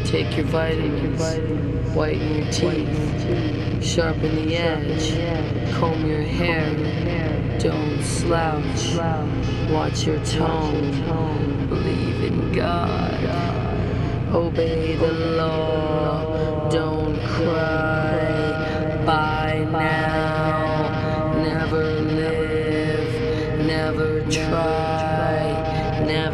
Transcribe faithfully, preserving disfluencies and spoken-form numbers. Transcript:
Take your vitamins, whiten your teeth, sharpen the edge, comb your hair, don't slouch, watch your tone, believe in God, obey the law, don't cry, buy now, never live, never try, never